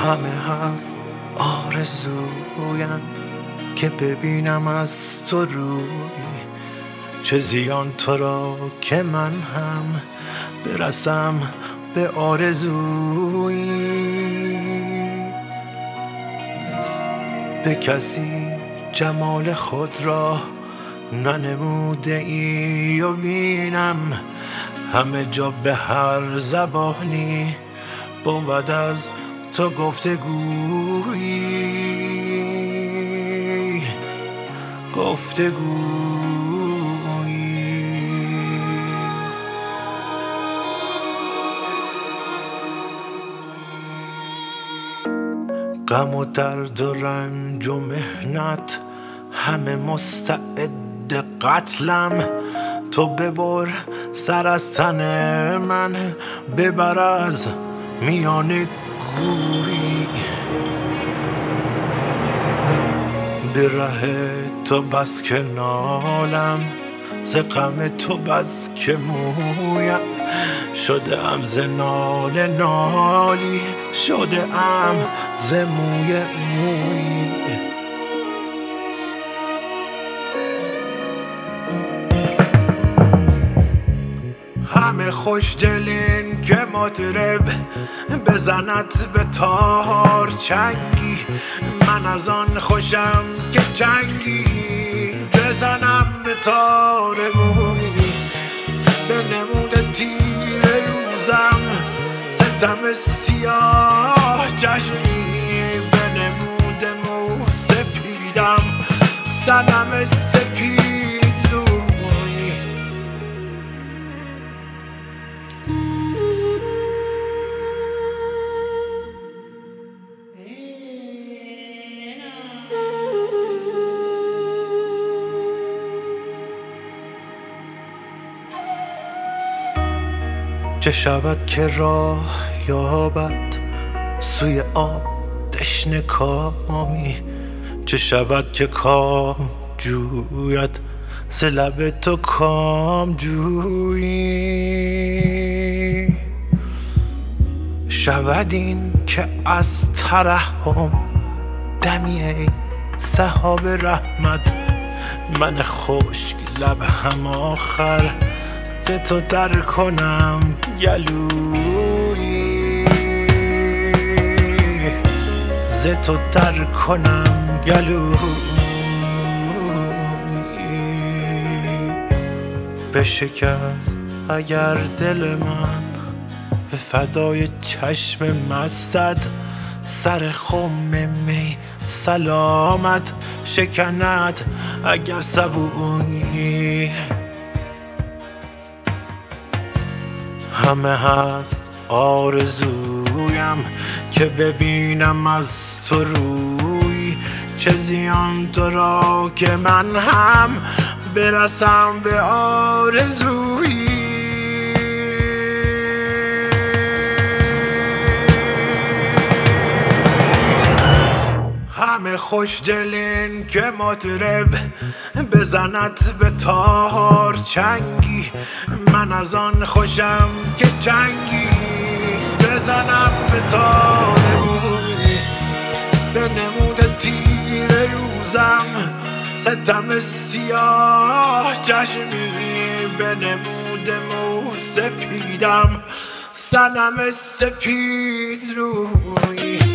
همه هست آرزویم که ببینم از تو روی، چه زیان تو را که من هم برسم به آرزویی. به کسی جمال خود را ننموده ای و بینم همه جا به هر زبانی بود از تو گفتگویی. غم و درد و رنج و محنت همه مستعد قتلم، تو ببر سر از تن من، ببر از میان گوری. به ره تو بس که نالم، ز غم تو بس که مویم، شده ام ز ناله نالی، شده ام ز موی مویی. همه خوش دلین که مطرب بزند به تار چنگی، من از آن خوشم که چنگی بزنم به تار مویی. به نمود تیر روزم ستم سیاه چشمی، به نمود مو سپیدم صنم سپید روی. چه شود که راه یابد سوی آب تشنه کامی، چه شود که کام جوید ز لب تو کام جویی. شود این که از ترحم دمی ای سحاب رحمت، من خشک لب هم آخر ز تو تر کنم گلویی. ز تو تر کنم گلویی. بشکست اگر دل من به فدای چشم مستت، سر خم می سلامت شکند اگر صبویی. همه هست آرزویم که ببینم از تو روی، چه زیان تو را که من هم برسم به آرزویی. همه خوش دلین که مطرب بزند به تار چنگی، من از آن خوشم که چنگی بزنم به تار مویی. به نمود تیر روزم ستم سیاه چشمی، به نمود مو سپیدم صنم سپید روی.